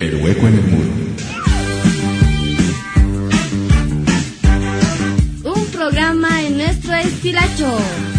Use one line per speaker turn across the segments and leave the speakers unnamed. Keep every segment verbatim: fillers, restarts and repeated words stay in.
El hueco en el muro.
Un programa en nuestro estilacho.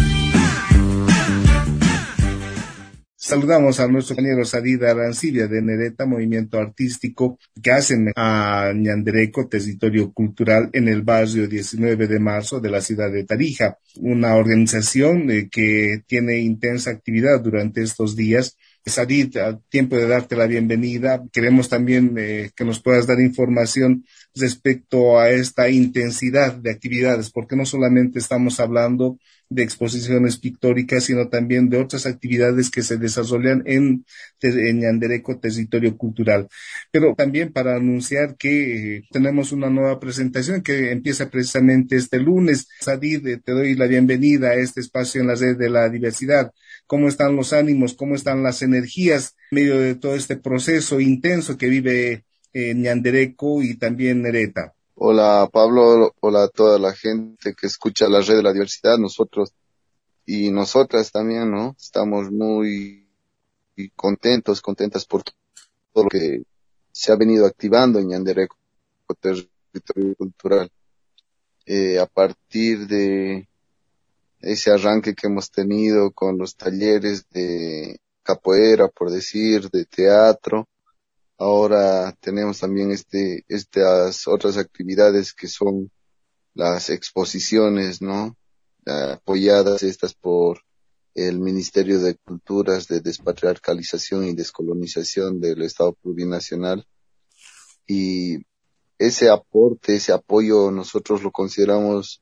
Saludamos a nuestro compañero Sadid Arancibia de Nereta, movimiento artístico que hacen a Ñandereco, territorio cultural, en el barrio diecinueve de marzo de la ciudad de Tarija. Una organización eh, que tiene intensa actividad durante estos días. Sadid, a tiempo de darte la bienvenida, queremos también eh, que nos puedas dar información respecto a esta intensidad de actividades, porque no solamente estamos hablando de exposiciones pictóricas, sino también de otras actividades que se desarrollan en, en Ñandereco, territorio cultural. Pero también para anunciar que eh, tenemos una nueva presentación que empieza precisamente este lunes. Sadid, eh, te doy la bienvenida a este espacio en la red de la diversidad. ¿Cómo están los ánimos? ¿Cómo están las energías en medio de todo este proceso intenso que vive eh, Ñandereco y también Nereta?
Hola Pablo, hola a toda la gente que escucha la red de la diversidad, nosotros y nosotras también, ¿no? Estamos muy contentos, contentas por todo lo que se ha venido activando en Ñandereco, territorio cultural. Eh, a partir de ese arranque que hemos tenido con los talleres de capoeira, por decir, de teatro, ahora tenemos también este, estas otras actividades que son las exposiciones, ¿no? Apoyadas estas por el Ministerio de Culturas de Despatriarcalización y Descolonización del Estado Plurinacional. Y ese aporte, ese apoyo, nosotros lo consideramos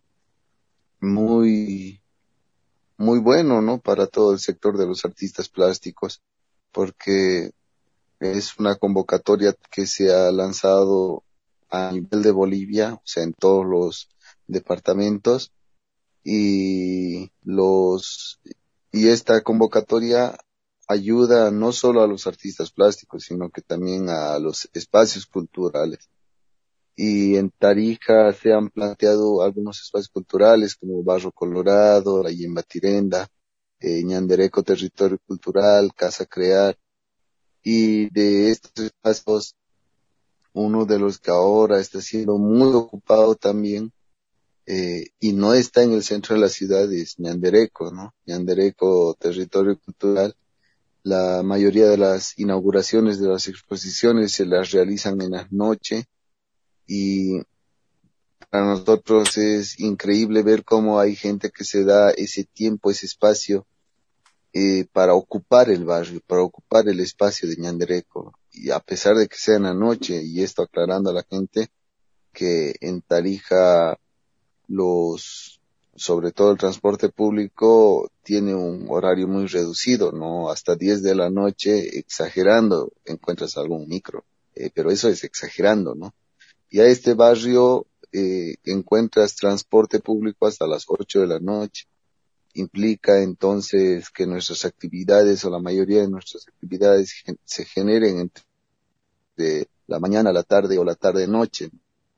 muy, muy bueno, ¿no? Para todo el sector de los artistas plásticos, porque es una convocatoria que se ha lanzado a nivel de Bolivia, o sea, en todos los departamentos, y los, y esta convocatoria ayuda no solo a los artistas plásticos, sino que también a los espacios culturales. Y en Tarija se han planteado algunos espacios culturales como Barro Colorado, la Yemba Tirenda, eh, Ñandereco Territorio Cultural, Casa Crear. Y de estos espacios, uno de los que ahora está siendo muy ocupado también, eh, y no está en el centro de la ciudad, es Ñandereco, ¿no? Ñandereco Territorio Cultural. La mayoría de las inauguraciones de las exposiciones se las realizan en la noche, y para nosotros es increíble ver cómo hay gente que se da ese tiempo, ese espacio, Eh, para ocupar el barrio, para ocupar el espacio de Ñandereco, y a pesar de que sea en la noche, y esto aclarando a la gente que en Tarija los, sobre todo el transporte público tiene un horario muy reducido, ¿no? Hasta diez de la noche, exagerando, encuentras algún micro, eh, pero eso es exagerando, ¿no? Y a este barrio eh, encuentras transporte público hasta las ocho de la noche. Implica entonces que nuestras actividades o la mayoría de nuestras actividades gen- se generen entre de la mañana a la tarde o la tarde-noche.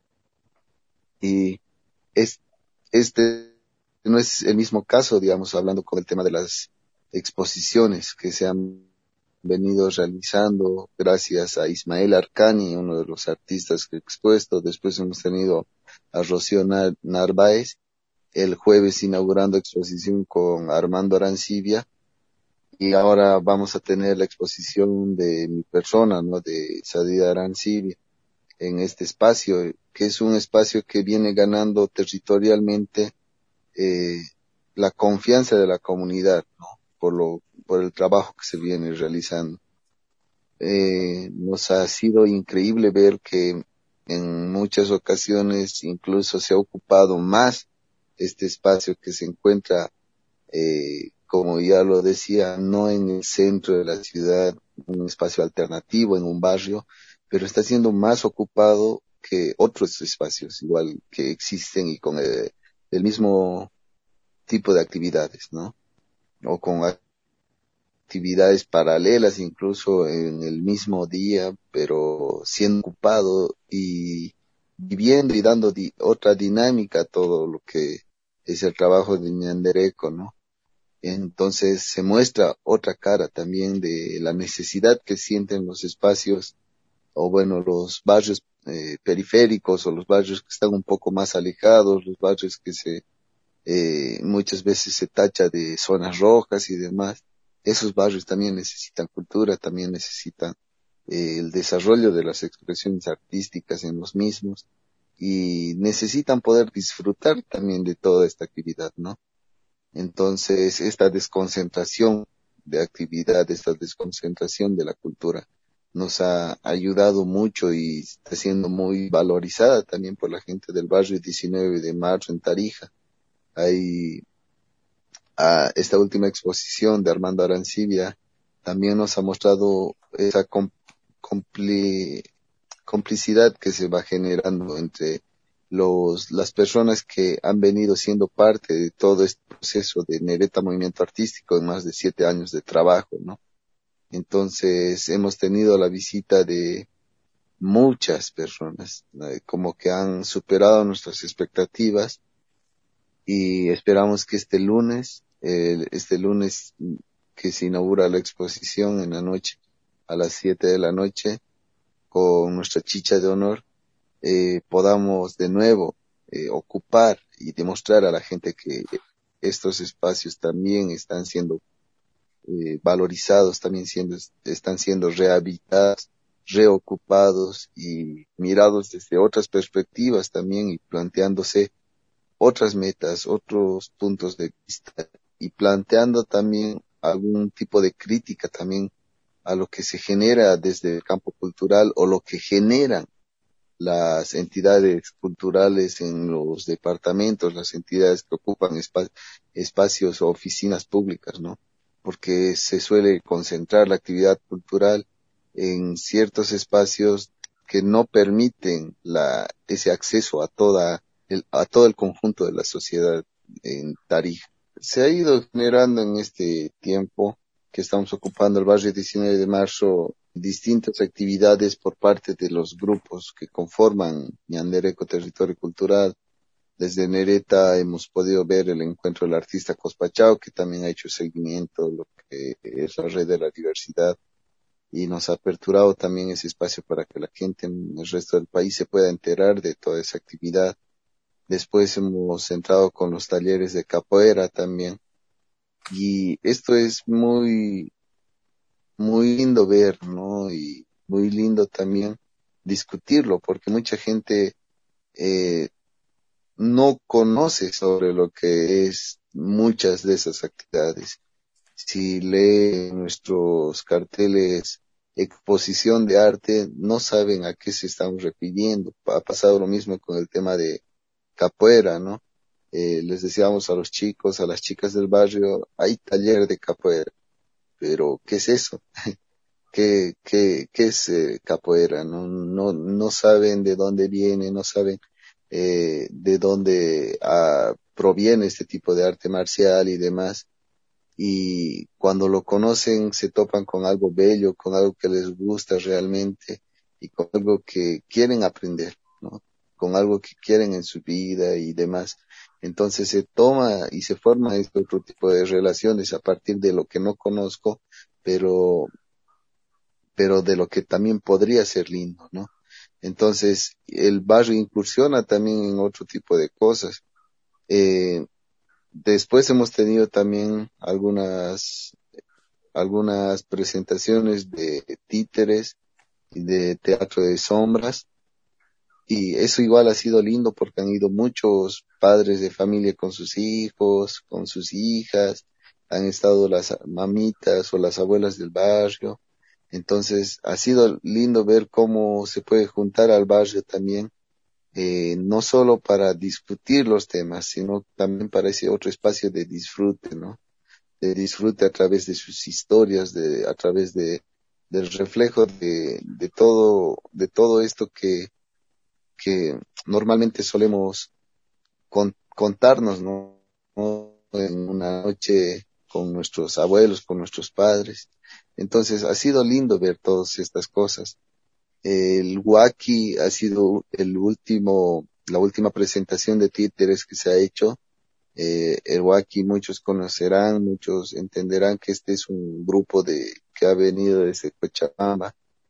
Y es, este no es el mismo caso, digamos, hablando con el tema de las exposiciones que se han venido realizando gracias a Ismael Arcani, uno de los artistas que he expuesto. Después hemos tenido a Rocío Nar- Narváez, el jueves inaugurando exposición con Armando Arancibia, y ahora vamos a tener la exposición de mi persona, ¿no? De Sadid Arancibia, en este espacio, que es un espacio que viene ganando territorialmente eh, la confianza de la comunidad, ¿no? Por lo, por el trabajo que se viene realizando. Eh, nos ha sido increíble ver que en muchas ocasiones incluso se ha ocupado más este espacio que se encuentra, eh, como ya lo decía, no en el centro de la ciudad, un espacio alternativo en un barrio, pero está siendo más ocupado que otros espacios igual que existen y con el, el mismo tipo de actividades, ¿no? O con actividades paralelas incluso en el mismo día, pero siendo ocupado y viviendo y dando di- otra dinámica a todo lo que es el trabajo de Ñandereco, ¿no? Entonces se muestra otra cara también de la necesidad que sienten los espacios o bueno, los barrios eh, periféricos o los barrios que están un poco más alejados, los barrios que se eh, muchas veces se tacha de zonas rojas y demás. Esos barrios también necesitan cultura, también necesitan eh, el desarrollo de las expresiones artísticas en los mismos y necesitan poder disfrutar también de toda esta actividad, ¿no? Entonces, esta desconcentración de actividad, esta desconcentración de la cultura nos ha ayudado mucho y está siendo muy valorizada también por la gente del barrio diecinueve de marzo en Tarija. Hay a esta última exposición de Armando Arancibia también nos ha mostrado esa com- compli- complicidad que se va generando entre los, las personas que han venido siendo parte de todo este proceso de Nereta Movimiento Artístico en más de siete años de trabajo, ¿no? Entonces hemos tenido la visita de muchas personas, eh, como que han superado nuestras expectativas y esperamos que este lunes, eh, este lunes que se inaugura la exposición en la noche, a las siete de la noche, con nuestra chicha de honor, eh, podamos de nuevo eh, ocupar y demostrar a la gente que estos espacios también están siendo eh, valorizados, también siendo, están siendo rehabilitados, reocupados y mirados desde otras perspectivas también y planteándose otras metas, otros puntos de vista y planteando también algún tipo de crítica también a lo que se genera desde el campo cultural o lo que generan las entidades culturales en los departamentos, las entidades que ocupan espa- espacios o oficinas públicas, ¿no? Porque se suele concentrar la actividad cultural en ciertos espacios que no permiten la, ese acceso a toda el, a todo el conjunto de la sociedad en Tarija. Se ha ido generando en este tiempo que estamos ocupando el barrio diecinueve de marzo distintas actividades por parte de los grupos que conforman Ñandereco Territorio Cultural. Desde Nereta hemos podido ver el encuentro del artista Cospachao, que también ha hecho seguimiento a lo que es la red de la diversidad y nos ha aperturado también ese espacio para que la gente en el resto del país se pueda enterar de toda esa actividad. Después hemos entrado con los talleres de capoeira también. Y esto es muy, muy lindo ver, ¿no? Y muy lindo también discutirlo, porque mucha gente eh, no conoce sobre lo que es muchas de esas actividades. Si lee nuestros carteles exposición de arte, no saben a qué se están refiriendo. Ha pasado lo mismo con el tema de capoeira, ¿no? Eh, les decíamos a los chicos, a las chicas del barrio, hay taller de capoeira, pero ¿qué es eso? ¿Qué, qué, qué es eh, capoeira? No, no, no saben de dónde viene, no saben eh, de dónde ah, proviene este tipo de arte marcial y demás. Y cuando lo conocen se topan con algo bello, con algo que les gusta realmente y con algo que quieren aprender, ¿no? Con algo que quieren en su vida y demás. Entonces se toma y se forma este otro tipo de relaciones a partir de lo que no conozco, pero, pero de lo que también podría ser lindo, ¿no? Entonces el barrio incursiona también en otro tipo de cosas. Eh, después hemos tenido también algunas algunas presentaciones de títeres y de teatro de sombras y eso igual ha sido lindo porque han ido muchos padres de familia con sus hijos, con sus hijas, han estado las mamitas o las abuelas del barrio, entonces ha sido lindo ver cómo se puede juntar al barrio también, eh, no solo para discutir los temas, sino también para ese otro espacio de disfrute, ¿no? De disfrute a través de sus historias, de, a través de, del reflejo de, de todo, de todo esto que, que normalmente solemos con, contarnos, ¿no? En una noche con nuestros abuelos, con nuestros padres. Entonces ha sido lindo ver todas estas cosas. El Huaki ha sido el último, la última presentación de títeres que se ha hecho. Eh, el Huaki muchos conocerán, muchos entenderán que este es un grupo de que ha venido desde Cochabamba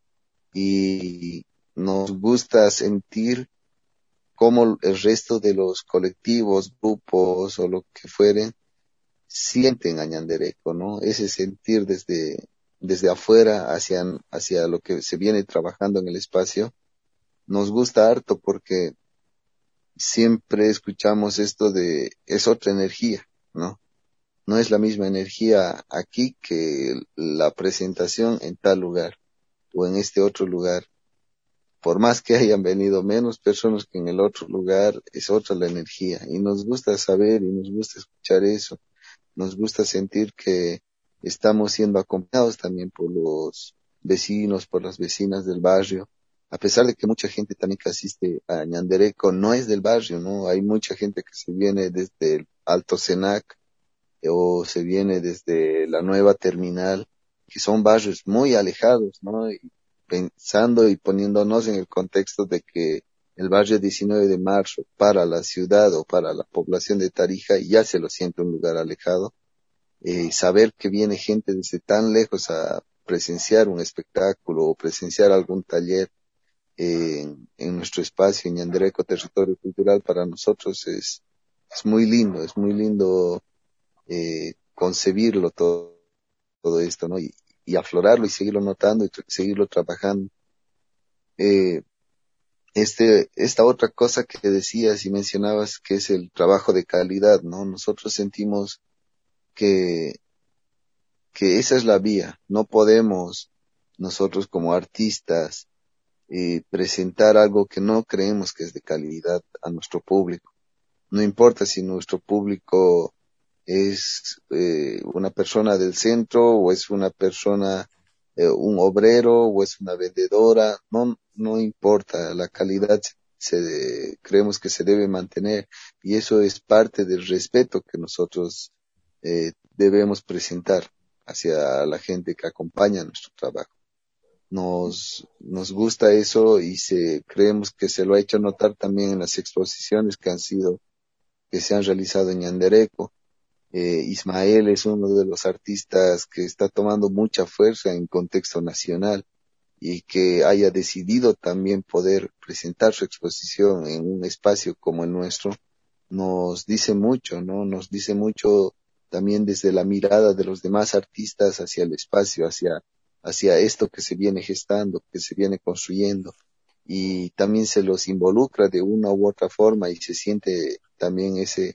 y nos gusta sentir cómo el resto de los colectivos, grupos o lo que fueren, sienten a Ñandereco, ¿no? Ese sentir desde, desde afuera hacia, hacia lo que se viene trabajando en el espacio, nos gusta harto porque siempre escuchamos esto de, es otra energía, ¿no? No es la misma energía aquí que la presentación en tal lugar o en este otro lugar. Por más que hayan venido menos personas que en el otro lugar, es otra la energía. Y nos gusta saber y nos gusta escuchar eso. Nos gusta sentir que estamos siendo acompañados también por los vecinos, por las vecinas del barrio. A pesar de que mucha gente también que asiste a Ñandereco no es del barrio, ¿no? Hay mucha gente que se viene desde el Alto Senac o se viene desde la nueva terminal, que son barrios muy alejados, ¿no? Y pensando y poniéndonos en el contexto de que el barrio diecinueve de marzo para la ciudad o para la población de Tarija ya se lo siente un lugar alejado, eh, saber que viene gente desde tan lejos a presenciar un espectáculo o presenciar algún taller eh, en, en nuestro espacio en Ñandereco Territorio Cultural, para nosotros es, es muy lindo, es muy lindo eh, concebirlo todo, todo esto, ¿no? Y, y aflorarlo y seguirlo notando y tra- seguirlo trabajando. Eh, este, esta otra cosa que decías y mencionabas que es el trabajo de calidad, ¿no? Nosotros sentimos que, que esa es la vía. No podemos nosotros como artistas eh, presentar algo que no creemos que es de calidad a nuestro público. No importa si nuestro público es eh, una persona del centro o es una persona, eh, un obrero o es una vendedora, no, no importa, la calidad se, se creemos que se debe mantener y eso es parte del respeto que nosotros eh, debemos presentar hacia la gente que acompaña nuestro trabajo. Nos, nos gusta eso y se, creemos que se lo ha hecho notar también en las exposiciones que han sido, que se han realizado en Ñandereco. Eh, Ismael es uno de los artistas que está tomando mucha fuerza en contexto nacional y que haya decidido también poder presentar su exposición en un espacio como el nuestro, nos dice mucho, ¿no? Nos dice mucho también desde la mirada de los demás artistas hacia el espacio, hacia, hacia esto que se viene gestando, que se viene construyendo. Y también se los involucra de una u otra forma y se siente también ese,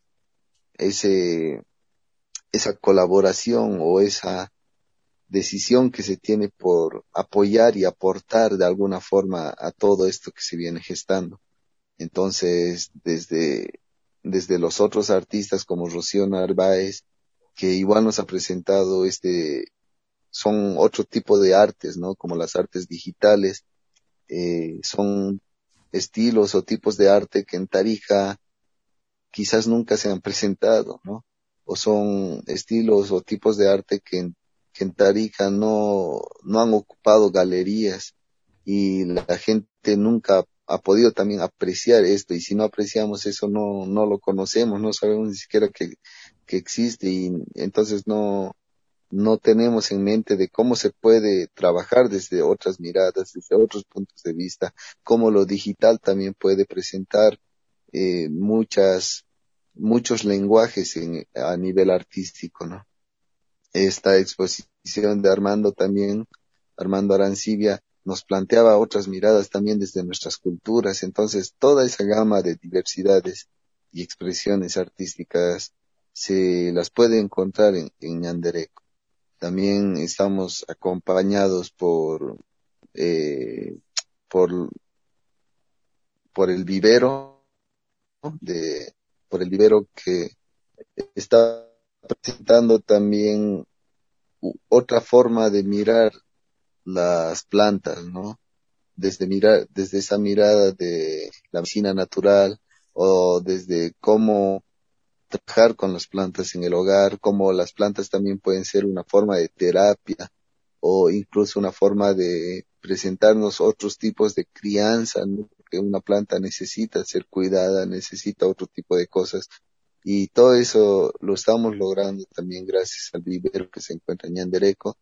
ese, esa colaboración o esa decisión que se tiene por apoyar y aportar de alguna forma a todo esto que se viene gestando. Entonces, desde, desde los otros artistas como Rocío Narváez, que igual nos ha presentado este, son otro tipo de artes, ¿no? Como las artes digitales, eh, son estilos o tipos de arte que en Tarija quizás nunca se han presentado, ¿no? O son estilos o tipos de arte que en, que en Tarija no, no han ocupado galerías y la gente nunca ha podido también apreciar esto, y si no apreciamos eso no, no lo conocemos, no sabemos ni siquiera que, que existe, y entonces no, no tenemos en mente de cómo se puede trabajar desde otras miradas, desde otros puntos de vista, cómo lo digital también puede presentar eh, muchas, muchos lenguajes en, a nivel artístico, ¿no? Esta exposición de Armando también, Armando Arancibia, nos planteaba otras miradas también desde nuestras culturas. Entonces, toda esa gama de diversidades y expresiones artísticas se las puede encontrar en, en Ñandereco. También estamos acompañados por, eh, por, por el vivero, ¿no? de, por el vivero que está presentando también u- otra forma de mirar las plantas, ¿no? Desde mirar, desde esa mirada de la medicina natural o desde cómo trabajar con las plantas en el hogar, cómo las plantas también pueden ser una forma de terapia o incluso una forma de presentarnos otros tipos de crianza, ¿no? Que una planta necesita ser cuidada, necesita otro tipo de cosas. Y todo eso lo estamos logrando también gracias al vivero que se encuentra en Ñandereco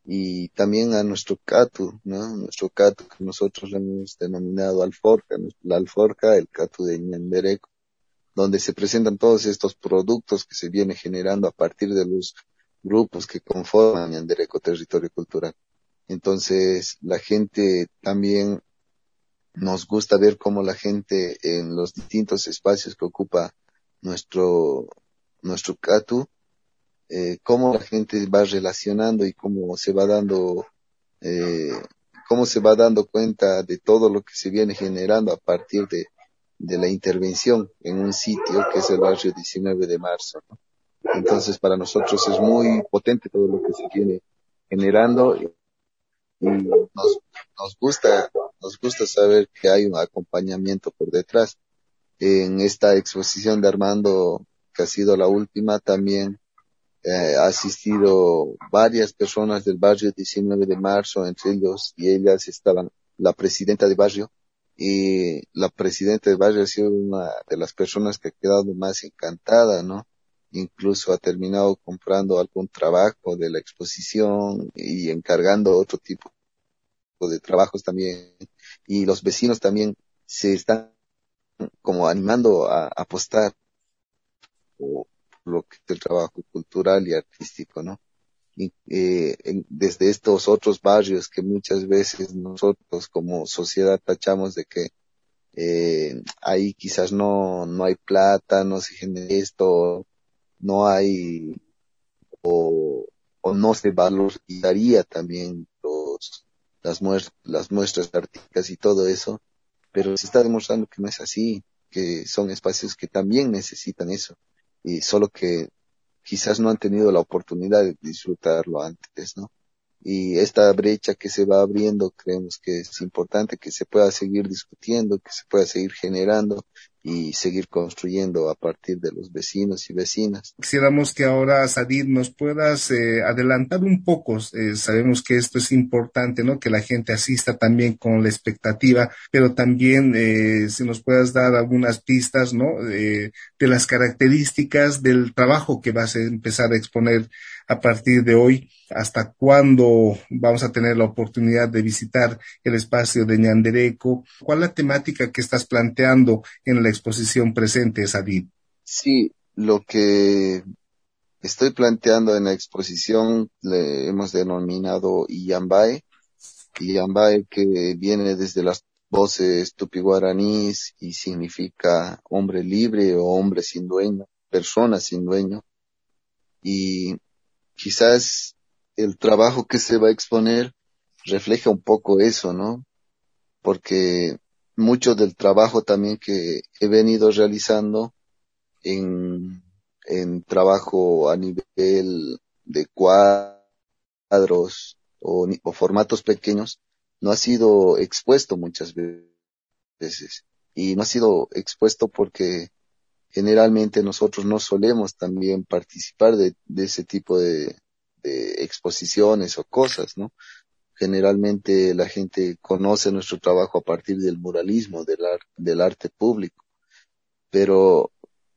y también a nuestro Catu, ¿no? Nuestro Catu que nosotros le hemos denominado Alforca, ¿no? La Alforca, el Catu de Ñandereco, donde se presentan todos estos productos que se viene generando a partir de los grupos que conforman Ñandereco Territorio Cultural. Entonces, la gente también nos gusta ver cómo la gente en los distintos espacios que ocupa nuestro, nuestro Catu, eh, cómo la gente va relacionando y cómo se va dando, eh, cómo se va dando cuenta de todo lo que se viene generando a partir de, de la intervención en un sitio que es el barrio diecinueve de marzo, ¿no? Entonces, para nosotros es muy potente todo lo que se viene generando y nos, nos gusta, nos gusta saber que hay un acompañamiento por detrás. En esta exposición de Armando, que ha sido la última, también eh, ha asistido varias personas del barrio diecinueve de marzo, entre ellos y ellas estaban la presidenta de barrio, y la presidenta de barrio ha sido una de las personas que ha quedado más encantada, ¿no? Incluso ha terminado comprando algún trabajo de la exposición y encargando otro tipo de trabajos también, y los vecinos también se están como animando a, a apostar por lo que es el trabajo cultural y artístico, ¿no? Y, eh, en, desde estos otros barrios que muchas veces nosotros como sociedad tachamos de que eh, ahí quizás no, no hay plata, no se genera esto, no hay o, o no se valorizaría también los, las, muest las muestras artísticas y todo eso, pero se está demostrando que no es así, que son espacios que también necesitan eso, y solo que quizás no han tenido la oportunidad de disfrutarlo antes, ¿no? Y esta brecha que se va abriendo, creemos que es importante que se pueda seguir discutiendo, que se pueda seguir generando y seguir construyendo a partir de los vecinos y vecinas.
Quisiéramos que ahora, Sadir, nos puedas eh, adelantar un poco. Eh, sabemos que esto es importante, ¿no? Que la gente asista también con la expectativa, pero también eh, si nos puedas dar algunas pistas, ¿no? Eh, de las características del trabajo que vas a empezar a exponer a partir de hoy. ¿Hasta cuándo vamos a tener la oportunidad de visitar el espacio de Ñandereco? ¿Cuál es la temática que estás planteando en la exposición presente, Sadir?
Sí, lo que estoy planteando en la exposición le hemos denominado Iyambae, Iyambae que viene desde las voces tupi-guaraníes y significa hombre libre o hombre sin dueño, persona sin dueño. Y quizás el trabajo que se va a exponer refleja un poco eso, ¿no? Porque mucho del trabajo también que he venido realizando en, en trabajo a nivel de cuadros o, o formatos pequeños, no ha sido expuesto muchas veces. Y no ha sido expuesto porque generalmente nosotros no solemos también participar de, de ese tipo de, de exposiciones o cosas, ¿no? Generalmente la gente conoce nuestro trabajo a partir del muralismo, del, ar, del arte público, pero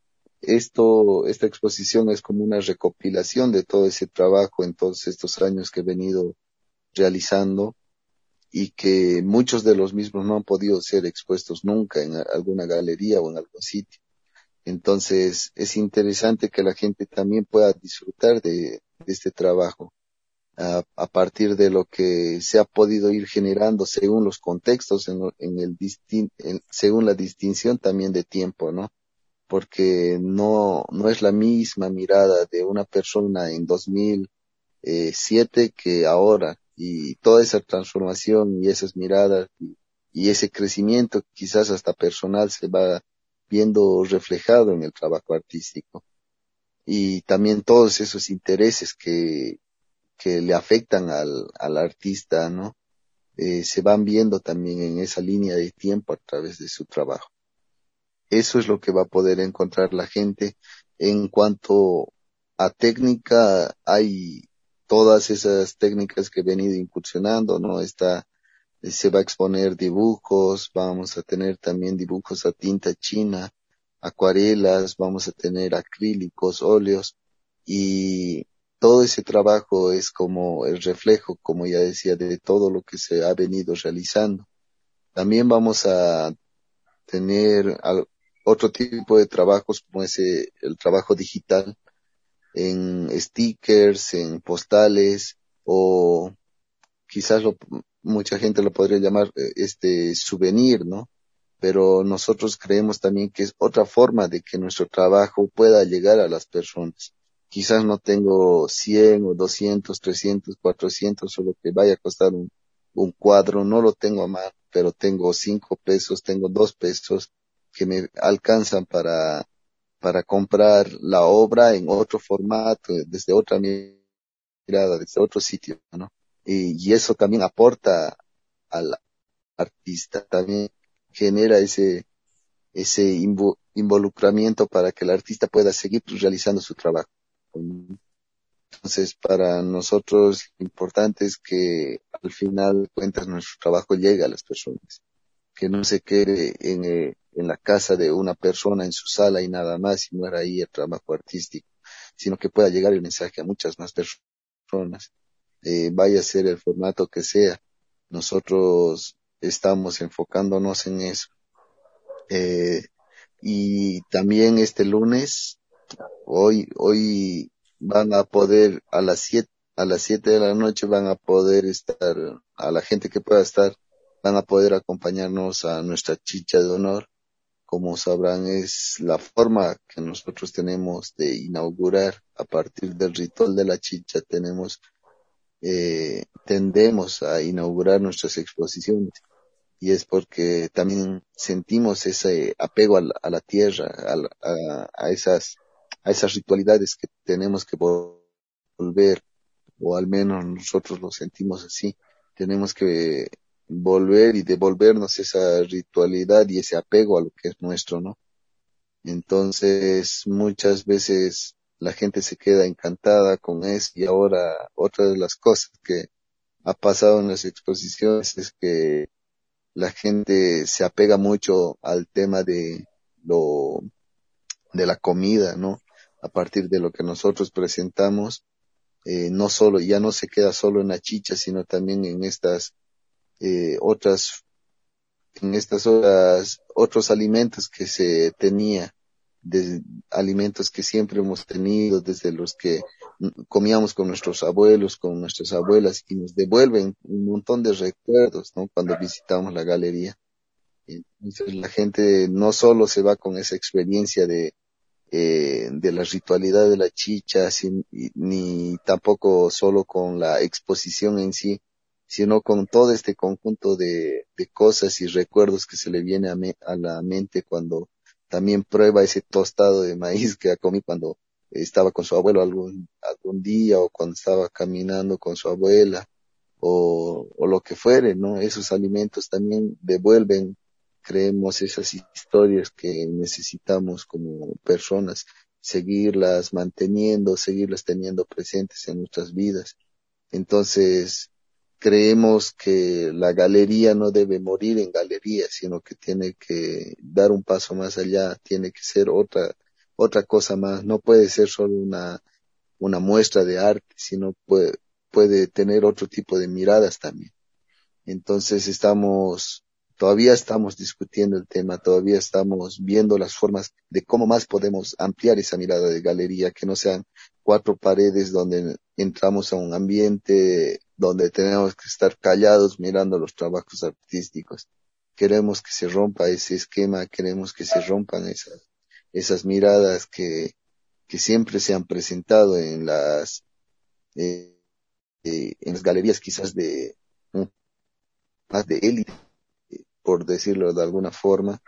esto, esta exposición es como una recopilación de todo ese trabajo en todos estos años que he venido realizando y que muchos de los mismos no han podido ser expuestos nunca en alguna galería o en algún sitio. Entonces es interesante que la gente también pueda disfrutar de, de este trabajo a, a partir de lo que se ha podido ir generando según los contextos, en, en el distin, en, según la distinción también de tiempo, ¿no? Porque no, no es la misma mirada de una persona en dos mil siete que ahora, y toda esa transformación y esas miradas y, y ese crecimiento quizás hasta personal se va viendo reflejado en el trabajo artístico. Y también todos esos intereses que, que le afectan al, al artista, ¿no? Eh, se van viendo también en esa línea de tiempo a través de su trabajo. Eso es lo que va a poder encontrar la gente. En cuanto a técnica, hay todas esas técnicas que he venido incursionando, ¿no? Está, se va a exponer dibujos, vamos a tener también dibujos a tinta china, acuarelas, vamos a tener acrílicos, óleos, y todo ese trabajo es como el reflejo, como ya decía, de todo lo que se ha venido realizando. También vamos a tener al- otro tipo de trabajos como ese, el trabajo digital en stickers, en postales o quizás lo- mucha gente lo podría llamar eh, este souvenir, ¿no? Pero nosotros creemos también que es otra forma de que nuestro trabajo pueda llegar a las personas. Quizás no tengo cien o doscientos, trescientos, cuatrocientos o lo que vaya a costar un, un cuadro, no lo tengo a mano, pero tengo cinco pesos, tengo dos pesos que me alcanzan para, para comprar la obra en otro formato, desde otra mirada, desde otro sitio, ¿no? Y, y eso también aporta al artista, también genera ese, ese invo- involucramiento para que el artista pueda seguir realizando su trabajo. Entonces, para nosotros lo importante es que al final de cuentas nuestro trabajo llegue a las personas, que no se quede en, eh, en la casa de una persona, en su sala y nada más, y muera ahí el trabajo artístico, sino que pueda llegar el mensaje a muchas más personas, eh, vaya a ser el formato que sea. Nosotros estamos enfocándonos en eso. Eh, y también este lunes, hoy, hoy van a poder a las siete, a las siete de la noche van a poder estar, a la gente que pueda estar, van a poder acompañarnos a nuestra chicha de honor. Como sabrán, es la forma que nosotros tenemos de inaugurar a partir del ritual de la chicha. Tenemos, eh, tendemos a inaugurar nuestras exposiciones y es porque también sentimos ese apego a la, a la tierra, a, la- a, a esas, a esas ritualidades que tenemos que vol- volver, o al menos nosotros lo sentimos así. Tenemos que volver y devolvernos esa ritualidad y ese apego a lo que es nuestro, ¿no? Entonces, muchas veces la gente se queda encantada con eso y ahora otra de las cosas que ha pasado en las exposiciones es que la gente se apega mucho al tema de lo, de la comida, ¿no? A partir de lo que nosotros presentamos, eh, no solo, ya no se queda solo en la chicha, sino también en estas, eh, otras, en estas otras, otros alimentos que se tenía, de alimentos que siempre hemos tenido, desde los que mm, comíamos con nuestros abuelos, con nuestras abuelas, y nos devuelven un montón de recuerdos, ¿no? Cuando visitamos la galería. Entonces la gente no solo se va con esa experiencia de, eh, de la ritualidad de la chicha, sin- y- ni tampoco solo con la exposición en sí, sino con todo este conjunto de, de cosas y recuerdos que se le viene a, me- a la mente cuando también prueba ese tostado de maíz que ha comido cuando estaba con su abuelo algún, algún día o cuando estaba caminando con su abuela o, o lo que fuere, ¿no? Esos alimentos también devuelven, creemos, esas historias que necesitamos como personas, seguirlas manteniendo, seguirlas teniendo presentes en nuestras vidas. Entonces, creemos que la galería no debe morir en galería, sino que tiene que dar un paso más allá, tiene que ser otra, otra cosa más, no puede ser solo una una muestra de arte, sino puede, puede tener otro tipo de miradas también. Entonces estamos, todavía estamos discutiendo el tema, todavía estamos viendo las formas de cómo más podemos ampliar esa mirada de galería, que no sean cuatro paredes donde entramos a un ambiente donde tenemos que estar callados mirando los trabajos artísticos. Queremos que se rompa ese esquema, queremos que se rompan esas, esas miradas que que siempre se han presentado en las eh, eh, en las galerías quizás de mm, más de élite, por decirlo de alguna forma,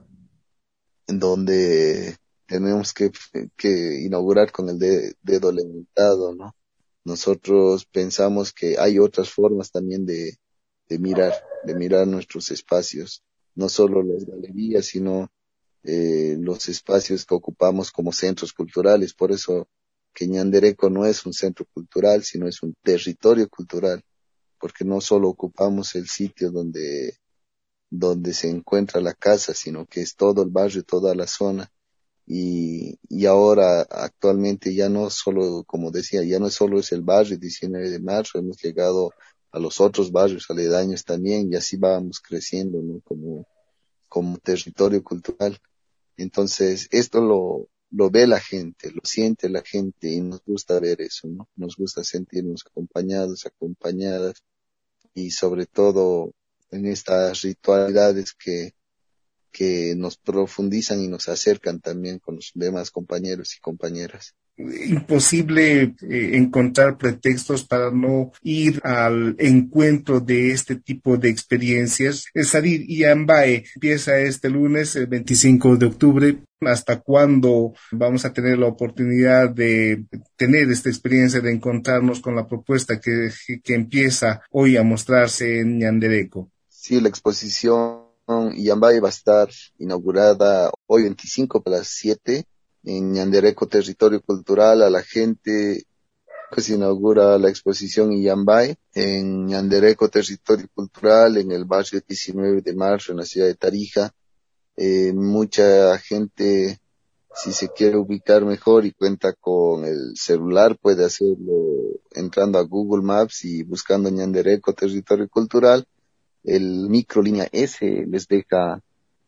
en donde tenemos que, que inaugurar con el de- dedo levantado, ¿no? Nosotros pensamos que hay otras formas también de, de mirar, de mirar nuestros espacios, no solo las galerías, sino eh, los espacios que ocupamos como centros culturales. Por eso que Ñandereco no es un centro cultural, sino es un territorio cultural, porque no solo ocupamos el sitio donde, donde se encuentra la casa, sino que es todo el barrio, toda la zona. y, y ahora actualmente ya no solo, como decía, ya no solo es el barrio diecinueve de marzo, hemos llegado a los otros barrios aledaños también y así vamos creciendo, ¿no? Como, como territorio cultural. Entonces, esto lo, lo ve la gente, lo siente la gente y nos gusta ver eso, ¿no? Nos gusta sentirnos acompañados, acompañadas y sobre todo en estas ritualidades que, que nos profundizan y nos acercan también con los demás compañeros y compañeras.
Imposible eh, encontrar pretextos para no ir al encuentro de este tipo de experiencias. El Sadir Iambae empieza este lunes, el veinticinco de octubre. ¿Hasta cuándo vamos a tener la oportunidad de tener esta experiencia de encontrarnos con la propuesta que, que empieza hoy a mostrarse en Ñandereco?
Sí, la exposición Iambae va a estar inaugurada hoy veinticinco a las siete en Ñandereco, territorio cultural. A la gente que se inaugura la exposición Iambae en Ñandereco, territorio cultural, en el barrio diecinueve de marzo, en la ciudad de Tarija. Eh, mucha gente, si se quiere ubicar mejor y cuenta con el celular, puede hacerlo entrando a Google Maps y buscando Ñandereco, territorio cultural. El micro línea S les deja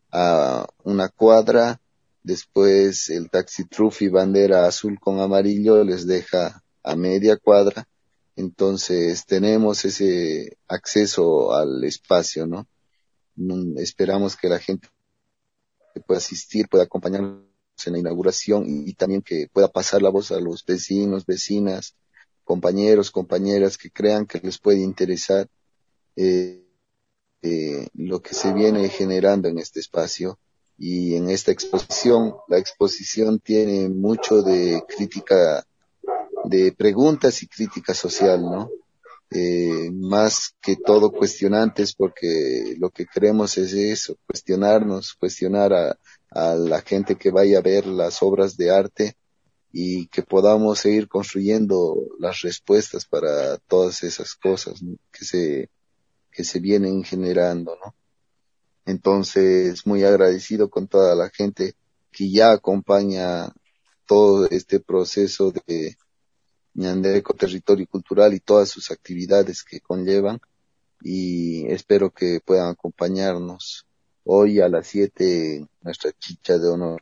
a una cuadra. Después el taxi Trufi bandera azul con amarillo les deja a media cuadra. Entonces tenemos ese acceso al espacio, ¿no? Esperamos que la gente pueda asistir, pueda acompañarnos en la inauguración y, y también que pueda pasar la voz a los vecinos, vecinas, compañeros, compañeras que crean que les puede interesar eh, eh, lo que se viene generando en este espacio. Y en esta exposición, la exposición tiene mucho de crítica, de preguntas y crítica social, ¿no? Eh, más que todo cuestionantes, porque lo que queremos es eso, cuestionarnos, cuestionar a, a la gente que vaya a ver las obras de arte y que podamos seguir construyendo las respuestas para todas esas cosas, ¿no? que se, que se vienen generando, ¿no? Entonces, muy agradecido con toda la gente que ya acompaña todo este proceso de Ñandereco Territorio Cultural y todas sus actividades que conllevan, y espero que puedan acompañarnos hoy a las siete nuestra chicha de honor.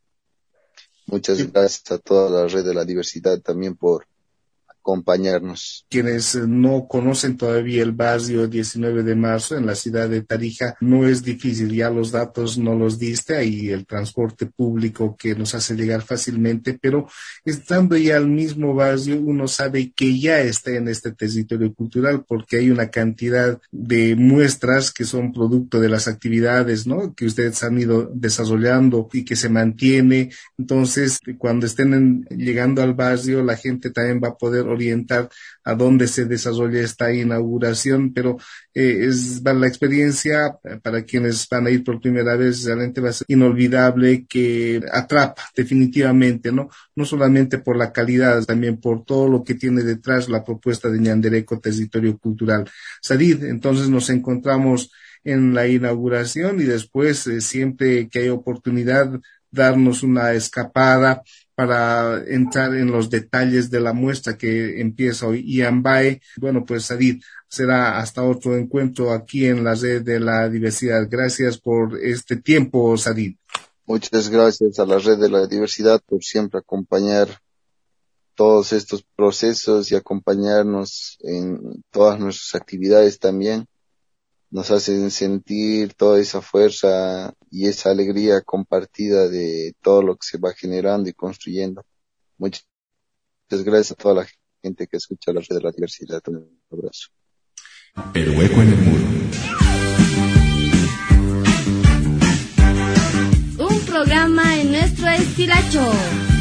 Muchas
Sí.
Gracias a toda la red de la diversidad también por acompañarnos.
Quienes no conocen todavía el barrio diecinueve de marzo en la ciudad de Tarija, no es difícil, ya los datos no los diste, ahí el transporte público que nos hace llegar fácilmente, pero estando ya al mismo barrio uno sabe que ya está en este territorio cultural porque hay una cantidad de muestras que son producto de las actividades, ¿no?, que ustedes han ido desarrollando y que se mantiene. Entonces, cuando estén en, llegando al barrio, la gente también va a poder orientar a dónde se desarrolla esta inauguración, pero eh, es va, la experiencia para quienes van a ir por primera vez realmente va a ser inolvidable, que atrapa definitivamente, ¿no? No solamente por la calidad, también por todo lo que tiene detrás la propuesta de Ñandereco Territorio Cultural. Sadid, entonces nos encontramos en la inauguración y después eh, siempre que hay oportunidad darnos una escapada para entrar en los detalles de la muestra que empieza hoy. Iambae, bueno, pues Sadid, será hasta otro encuentro aquí en la red de la diversidad. Gracias por este tiempo, Sadid.
Muchas gracias a la red de la diversidad por siempre acompañar todos estos procesos y acompañarnos en todas nuestras actividades también. Nos hacen sentir toda esa fuerza y esa alegría compartida de todo lo que se va generando y construyendo. Muchas gracias a toda la gente que escucha la red de la diversidad. Un abrazo.
El hueco en el muro.
Un programa en nuestro estilacho.